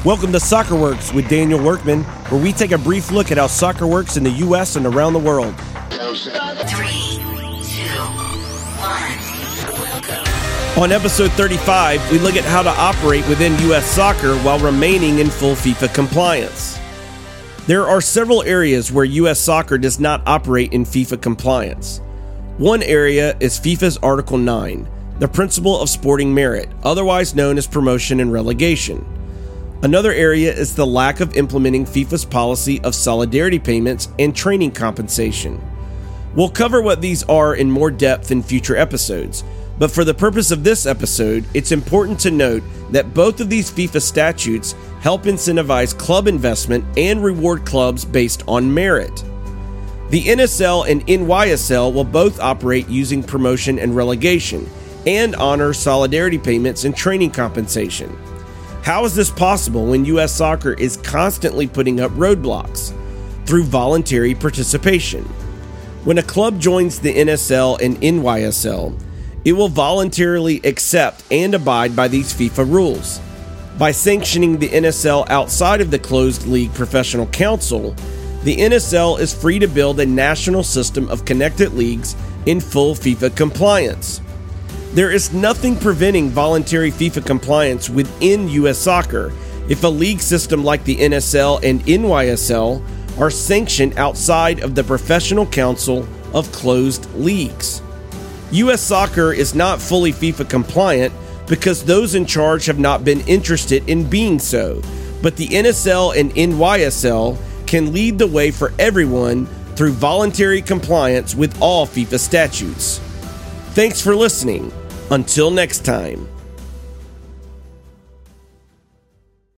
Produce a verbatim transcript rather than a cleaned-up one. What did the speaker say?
Welcome to Soccer Works with Daniel Workman, where we take a brief look at how soccer works in the U S and around the world. Three, two, one. On episode thirty-five, we look at how to operate within U S soccer while remaining in full FIFA compliance. There are several areas where U S soccer does not operate in FIFA compliance. One area is FIFA's Article nine, the principle of sporting merit, otherwise known as promotion and relegation. Another area is the lack of implementing FIFA's policy of solidarity payments and training compensation. We'll cover what these are in more depth in future episodes, but for the purpose of this episode, it's important to note that both of these FIFA statutes help incentivize club investment and reward clubs based on merit. The N S L and N Y S L will both operate using promotion and relegation and honor solidarity payments and training compensation. How is this possible when U S soccer is constantly putting up roadblocks? Through voluntary participation. When a club joins the N S L and N Y S L, it will voluntarily accept and abide by these FIFA rules. By sanctioning the N S L outside of the closed league professional council, the N S L is free to build a national system of connected leagues in full FIFA compliance. There is nothing preventing voluntary FIFA compliance within U S soccer if a league system like the N S L and N Y S L are sanctioned outside of the professional council of closed leagues. U S soccer is not fully FIFA compliant because those in charge have not been interested in being so, but the N S L and N Y S L can lead the way for everyone through voluntary compliance with all FIFA statutes. Thanks for listening. Until next time.